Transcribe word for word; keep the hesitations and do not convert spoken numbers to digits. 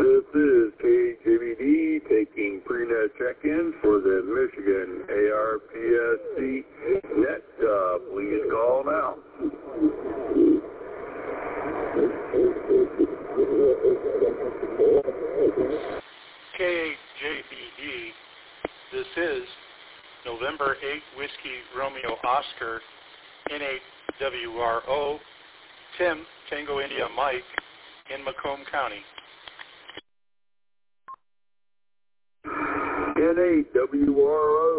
This is K J V D taking pre-net check-in for the Michigan A R P S C net. Uh, please call now. K J V D, this is November eighth Whiskey Romeo Oscar, N eight W R O, Tim Tango India Mike in Macomb County. N eight W R O,